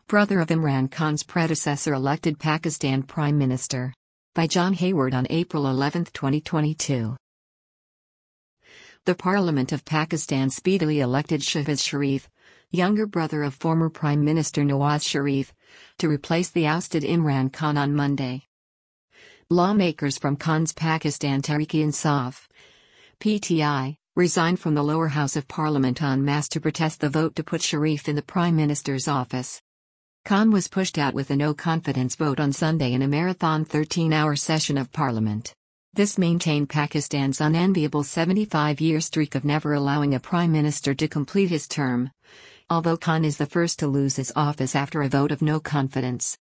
brother of Imran Khan's predecessor, elected Pakistan Prime Minister. By John Hayward on April 11, 2022. The Parliament of Pakistan speedily elected Shehbaz Sharif, younger brother of former Prime Minister Nawaz Sharif, to replace the ousted Imran Khan on Monday. Lawmakers from Khan's Pakistan Tehreek-e-Insaf (PTI) resigned from the lower house of parliament en masse to protest the vote to put Sharif in the Prime Minister's office. Khan was pushed out with a no-confidence vote on Sunday in a marathon 13-hour session of parliament. This maintained Pakistan's unenviable 75-year streak of never allowing a prime minister to complete his term, although Khan is the first to lose his office after a vote of no confidence.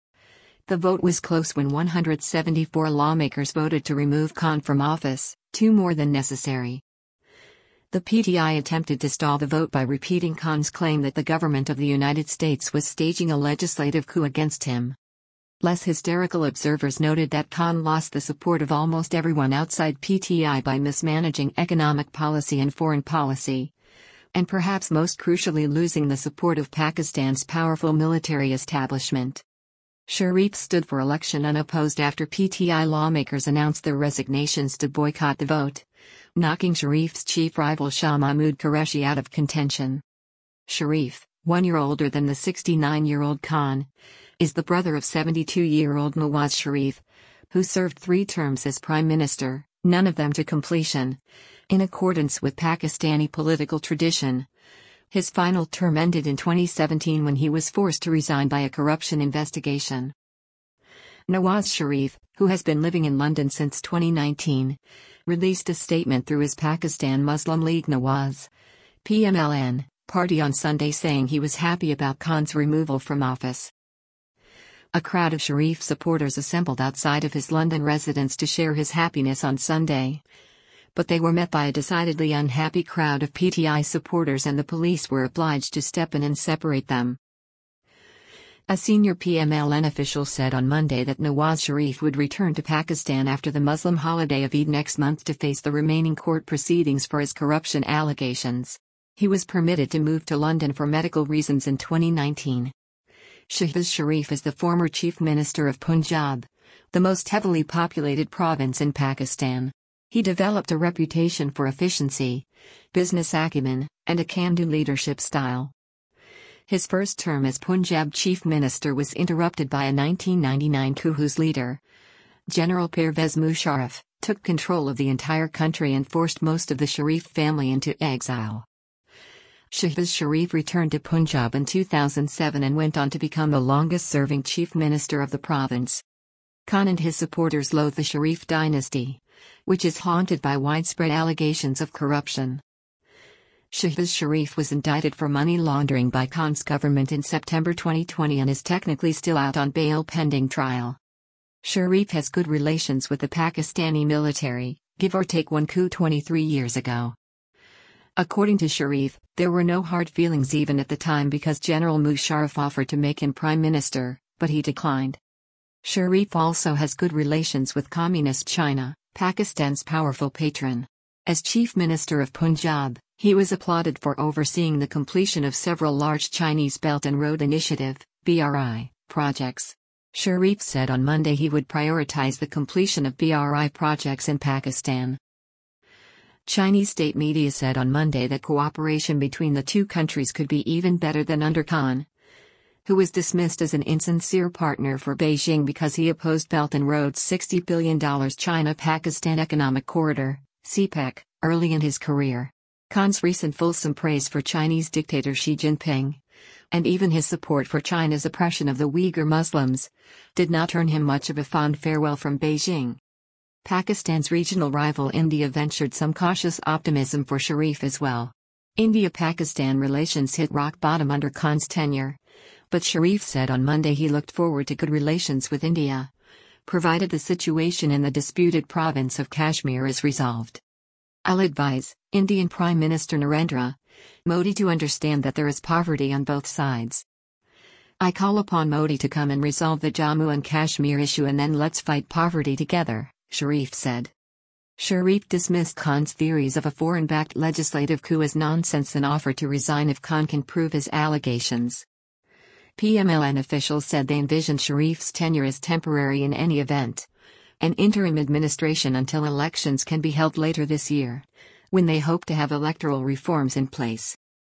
The vote was close when 174 lawmakers voted to remove Khan from office, 2 more than necessary. The PTI attempted to stall the vote by repeating Khan's claim that the government of the United States was staging a legislative coup against him. Less hysterical observers noted that Khan lost the support of almost everyone outside PTI by mismanaging economic policy and foreign policy, and perhaps most crucially losing the support of Pakistan's powerful military establishment. Sharif stood for election unopposed after PTI lawmakers announced their resignations to boycott the vote, knocking Sharif's chief rival Shah Mahmood Qureshi out of contention. Sharif, 1 year older than the 69-year-old Khan, is the brother of 72-year-old Nawaz Sharif, who served 3 terms as prime minister, none of them to completion. In accordance with Pakistani political tradition, his final term ended in 2017 when he was forced to resign by a corruption investigation. Nawaz Sharif, who has been living in London since 2019, released a statement through his Pakistan Muslim League Nawaz (PMLN) party on Sunday saying he was happy about Khan's removal from office. A crowd of Sharif supporters assembled outside of his London residence to share his happiness on Sunday, but they were met by a decidedly unhappy crowd of PTI supporters and the police were obliged to step in and separate them. A senior PMLN official said on Monday that Nawaz Sharif would return to Pakistan after the Muslim holiday of Eid next month to face the remaining court proceedings for his corruption allegations. He was permitted to move to London for medical reasons in 2019. Shehbaz Sharif is the former Chief Minister of Punjab, the most heavily populated province in Pakistan. He developed a reputation for efficiency, business acumen, and a can-do leadership style. His first term as Punjab Chief Minister was interrupted by a 1999 coup whose leader, General Pervez Musharraf, took control of the entire country and forced most of the Sharif family into exile. Shehbaz Sharif returned to Punjab in 2007 and went on to become the longest-serving Chief Minister of the province. Khan and his supporters loathe the Sharif dynasty, which is haunted by widespread allegations of corruption. Shehbaz Sharif was indicted for money laundering by Khan's government in September 2020 and is technically still out on bail pending trial. Sharif has good relations with the Pakistani military, give or take one coup 23 years ago. According to Sharif, there were no hard feelings even at the time because General Musharraf offered to make him prime minister, but he declined. Sharif also has good relations with Communist China, Pakistan's powerful patron. As Chief Minister of Punjab, he was applauded for overseeing the completion of several large Chinese Belt and Road Initiative (BRI) projects. Sharif said on Monday he would prioritize the completion of BRI projects in Pakistan. Chinese state media said on Monday that cooperation between the two countries could be even better than under Khan, who was dismissed as an insincere partner for Beijing because he opposed Belt and Road's $60 billion China-Pakistan Economic Corridor, CPEC, early in his career. Khan's recent fulsome praise for Chinese dictator Xi Jinping, and even his support for China's oppression of the Uyghur Muslims, did not earn him much of a fond farewell from Beijing. Pakistan's regional rival India ventured some cautious optimism for Sharif as well. India-Pakistan relations hit rock bottom under Khan's tenure, but Sharif said on Monday he looked forward to good relations with India, provided the situation in the disputed province of Kashmir is resolved. I'll advise Indian Prime Minister Narendra Modi to understand that there is poverty on both sides. I call upon Modi to come and resolve the Jammu and Kashmir issue and then let's fight poverty together, Sharif said. Sharif dismissed Khan's theories of a foreign-backed legislative coup as nonsense and offered to resign if Khan can prove his allegations. PMLN officials said they envision Sharif's tenure as temporary in any event. An interim administration until elections can be held later this year, when they hope to have electoral reforms in place.